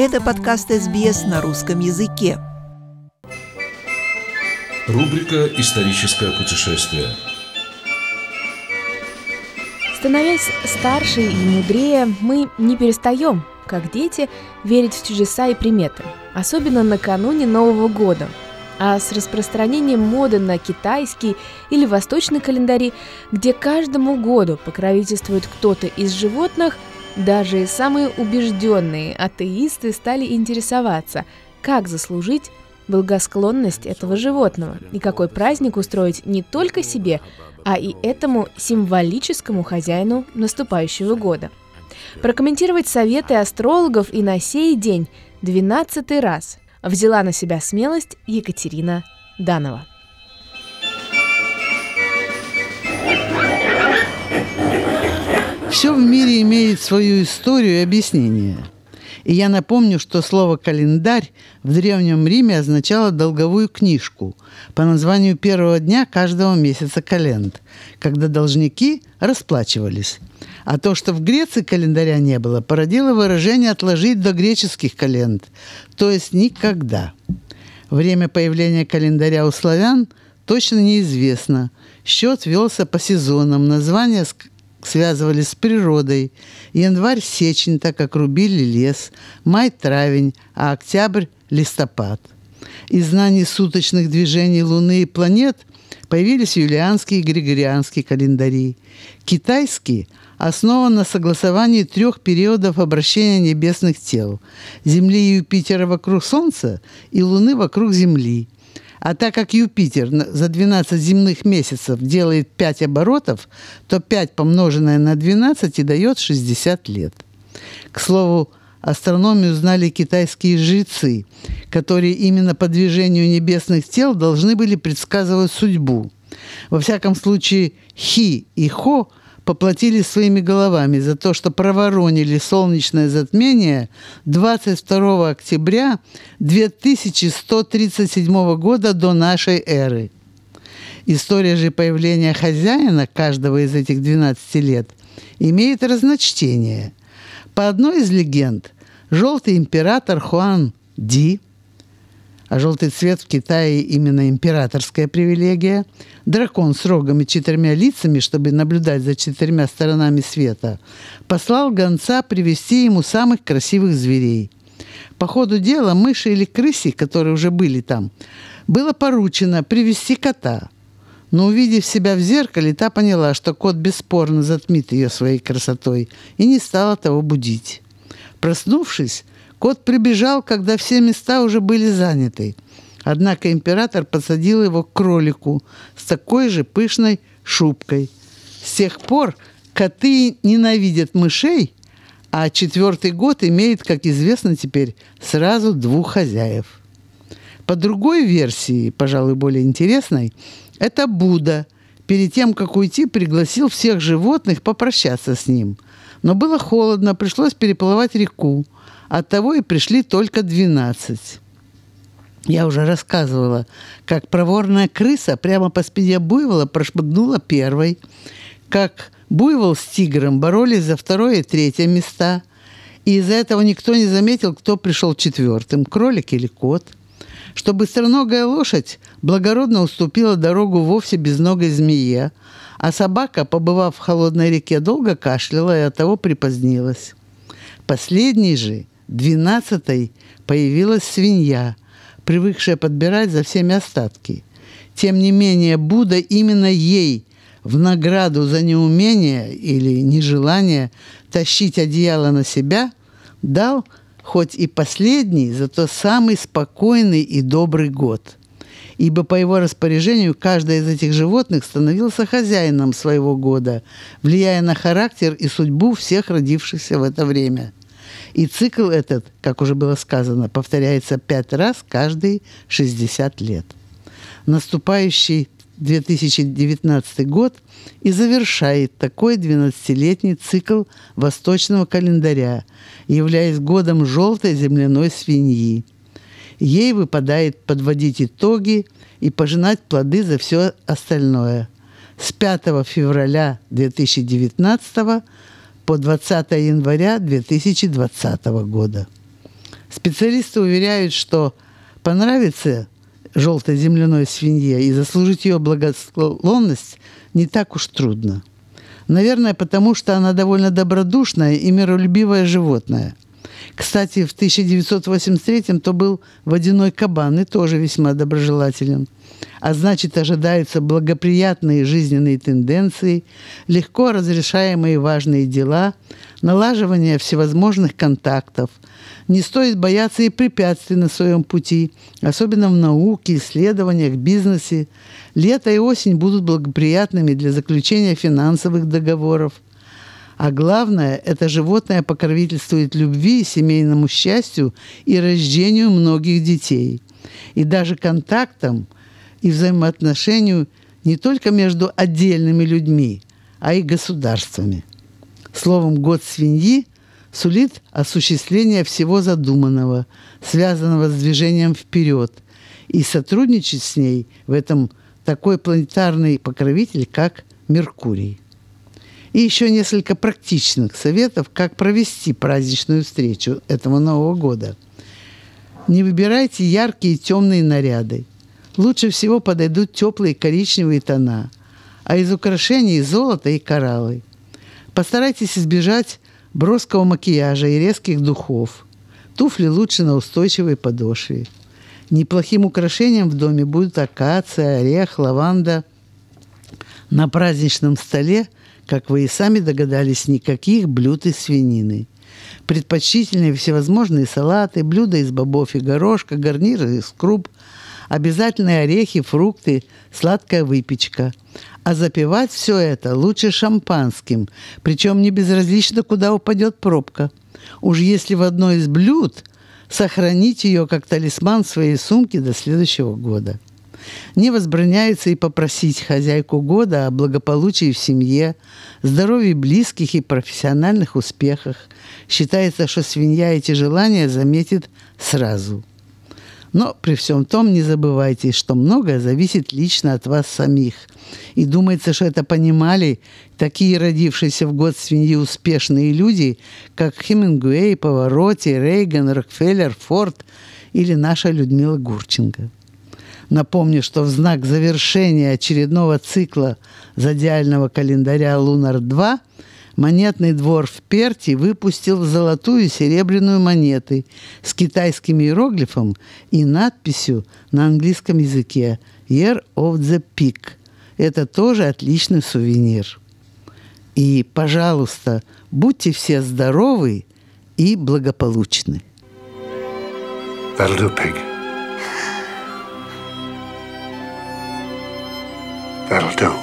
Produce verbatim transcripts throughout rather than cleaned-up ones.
Это подкаст эс би эс на русском языке. Рубрика «Историческое путешествие». Становясь старше и мудрее, мы не перестаем, как дети, верить в чудеса и приметы, особенно накануне Нового года. А с распространением моды на китайский или восточный календари, где каждому году покровительствует кто-то из животных, даже самые убежденные атеисты стали интересоваться, как заслужить благосклонность этого животного и какой праздник устроить не только себе, а и этому символическому хозяину наступающего года. Прокомментировать советы астрологов и на сей день двенадцатый раз взяла на себя смелость Екатерина Данова. Все в мире имеет свою историю и объяснение. И я напомню, что слово «календарь» в Древнем Риме означало долговую книжку по названию первого дня каждого месяца календ, когда должники расплачивались. А то, что в Греции календаря не было, породило выражение «отложить до греческих календ», то есть «никогда». Время появления календаря у славян точно неизвестно. Счет велся по сезонам, названия связывались с природой. Январь-сечень, так как рубили лес, май-травень, а октябрь – листопад. Из знаний суточных движений Луны и планет появились юлианские и григорианские календари. Китайский основан на согласовании трех периодов обращения небесных тел – Земли и Юпитера вокруг Солнца и Луны вокруг Земли. А так как Юпитер за двенадцать земных месяцев делает пять оборотов, то пять помноженное на двенадцать и дает шестьдесят лет. К слову, астрономию знали китайские жрецы, которые именно по движению небесных тел должны были предсказывать судьбу. Во всяком случае, Хи и Хо поплатились своими головами за то, что проворонили солнечное затмение двадцать второго октября две тысячи сто тридцать седьмого года до нашей эры. История же появления хозяина каждого из этих двенадцати лет имеет разночтение. По одной из легенд, желтый император Хуан Ди, а желтый цвет в Китае именно императорская привилегия, дракон с рогом и четырьмя лицами, чтобы наблюдать за четырьмя сторонами света, послал гонца привести ему самых красивых зверей. По ходу дела мыши или крысе, которые уже были там, было поручено привести кота. Но, увидев себя в зеркале, та поняла, что кот бесспорно затмит ее своей красотой, и не стала того будить. Проснувшись, кот прибежал, когда все места уже были заняты. Однако император подсадил его к кролику с такой же пышной шубкой. С тех пор коты ненавидят мышей, а четвертый год имеет, как известно теперь, сразу двух хозяев. По другой версии, пожалуй, более интересной, это Будда перед тем, как уйти, пригласил всех животных попрощаться с ним. Но было холодно, пришлось переплывать реку. Оттого и пришли только двенадцать. Я уже рассказывала, как проворная крыса прямо по спине буйвола прошмыгнула первой, как буйвол с тигром боролись за второе и третье места, и из-за этого никто не заметил, кто пришел четвертым, кролик или кот, что быстроногая лошадь благородно уступила дорогу вовсе безногой змее, а собака, побывав в холодной реке, долго кашляла и оттого припозднилась. Последней же, двенадцатой, появилась свинья, привыкшая подбирать за всеми остатки. Тем не менее, Будда именно ей в награду за неумение или нежелание тащить одеяло на себя дал хоть и последний, зато самый спокойный и добрый год. Ибо по его распоряжению каждое из этих животных становился хозяином своего года, влияя на характер и судьбу всех родившихся в это время. И цикл этот, как уже было сказано, повторяется пять раз каждые шестьдесят лет. Наступающий две тысячи девятнадцатый год и завершает такой двенадцатилетний цикл восточного календаря, являясь годом желтой земляной свиньи. Ей выпадает подводить итоги и пожинать плоды за все остальное. С пятого февраля две тысячи девятнадцатого по двадцатое января две тысячи двадцатого года. С Специалисты уверяют, что понравится желтой земляной свинье и заслужить ее благосклонность не так уж трудно. Наверное, потому что она довольно добродушное и миролюбивое животное. Кстати, в тысяча девятьсот восемьдесят третьем то был водяной кабан и тоже весьма доброжелателен. А значит, ожидаются благоприятные жизненные тенденции, легко разрешаемые важные дела, налаживание всевозможных контактов. Не стоит бояться и препятствий на своем пути, особенно в науке, исследованиях, бизнесе. Лето и осень будут благоприятными для заключения финансовых договоров. А главное, это животное покровительствует любви, семейному счастью и рождению многих детей. И даже контактам и взаимоотношению не только между отдельными людьми, а и государствами. Словом, год свиньи сулит осуществление всего задуманного, связанного с движением вперед, и сотрудничать с ней в этом такой планетарный покровитель, как Меркурий. И еще несколько практичных советов, как провести праздничную встречу этого Нового года. Не выбирайте яркие темные наряды. Лучше всего подойдут теплые коричневые тона, а из украшений золото и кораллы. Постарайтесь избежать броского макияжа и резких духов. Туфли лучше на устойчивой подошве. Неплохим украшением в доме будут акация, орех, лаванда. На праздничном столе, как вы и сами догадались, никаких блюд из свинины. Предпочтительнее всевозможные салаты, блюда из бобов и горошка, гарниры из круп, обязательные орехи, фрукты, сладкая выпечка. А запивать все это лучше шампанским, причем не безразлично, куда упадет пробка. Уж если в одно из блюд сохранить ее как талисман в своей сумке до следующего года. Не возбраняется и попросить хозяйку года о благополучии в семье, здоровье близких и профессиональных успехах. Считается, что свинья эти желания заметит сразу. Но при всем том не забывайте, что многое зависит лично от вас самих. И думается, что это понимали такие родившиеся в год свиньи успешные люди, как Хемингуэй, Паваротти, Рейган, Рокфеллер, Форд или наша Людмила Гурченко. Напомню, что в знак завершения очередного цикла зодиального календаря Лунар-два монетный двор в Перте выпустил золотую и серебряную монеты с китайским иероглифом и надписью на английском языке «Year of the Pig». Это тоже отличный сувенир. И, пожалуйста, будьте все здоровы и благополучны. That'll do, pig. That'll do.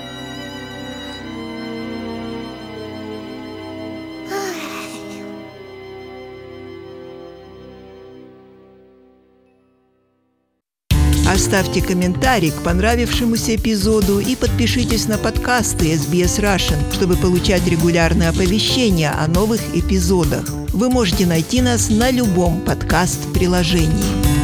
Оставьте комментарий к понравившемуся эпизоду и подпишитесь на подкасты эс би эс Russian, чтобы получать регулярные оповещения о новых эпизодах. Вы можете найти нас на любом подкаст-приложении.